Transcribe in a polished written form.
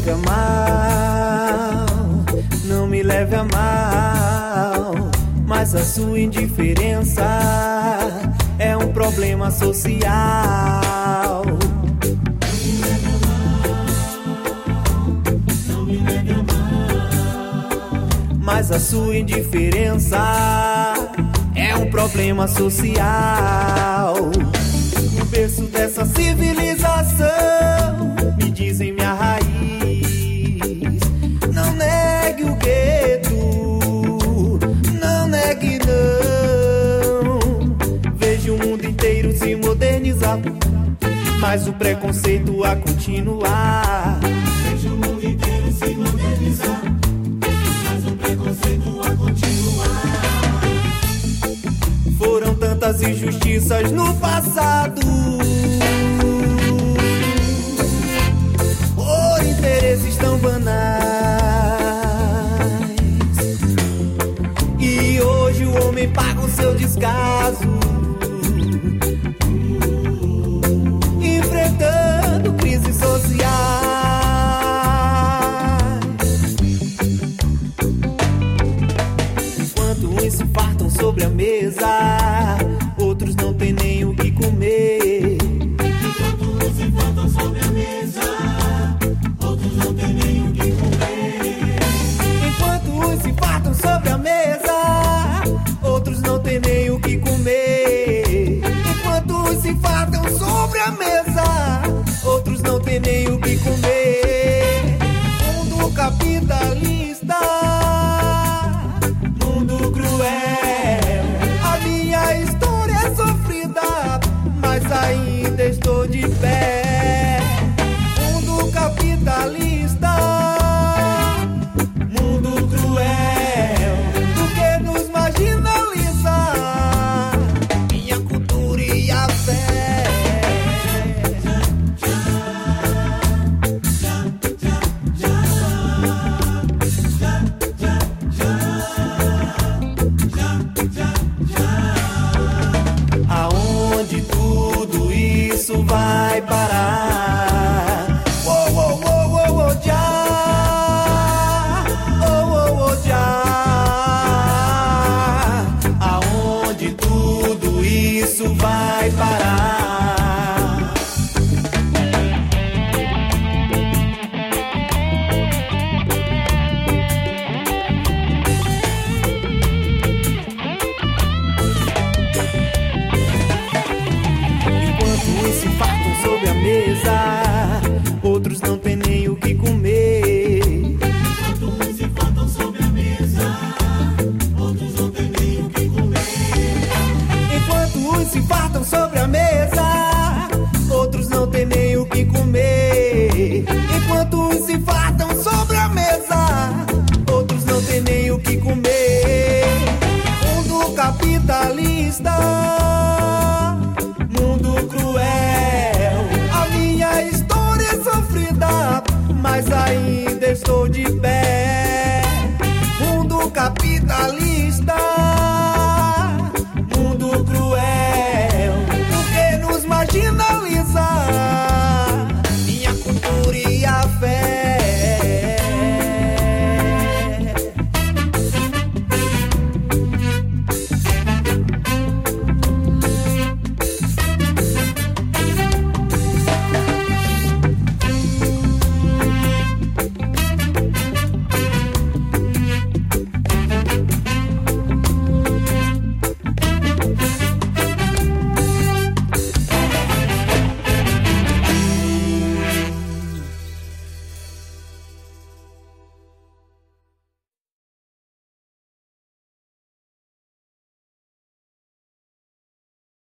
leve a mal, não me leve a mal, mas a sua indiferença é um problema social. Mas a sua indiferença é um problema social. No berço dessa civilização, me dizem minha raiz. Não negue o gueto, não negue não. Vejo o mundo inteiro se modernizar, mas o preconceito a continuar. Vejo o mundo inteiro se modernizar, preconceito a continuar. Foram tantas injustiças no passado, por interesses tão banais, e hoje o homem paga o seu descaso, enfrentando crises sociais. Uns se fartam sobre a mesa, outros não têm nem o que comer. Enquanto uns se fartam sobre a mesa, outros não têm nem o que comer. Enquanto uns se fartam sobre a mesa, outros não têm nem o que comer. Enquanto uns se fartam sobre a mesa, outros não têm nem o que comer. Mundo capitalista, a minha história é sofrida, mas ainda estou de pé. Mundo capitalista, mundo cruel, do que nos marginaliza minha cultura e a fé. Aonde tudo isso vai parar? Oh, oh, oh, oh, oh, já. Oh, oh, oh, já. Aonde tudo isso vai parar? Se fartam sobre a mesa, outros não têm nem o que comer. Enquanto uns se fartam sobre a mesa, outros não têm nem o que comer. Enquanto uns se fartam sobre a mesa, outros não têm nem o que comer. Enquanto uns se fartam sobre a mesa, outros não têm nem o que comer. Mundo capitalista,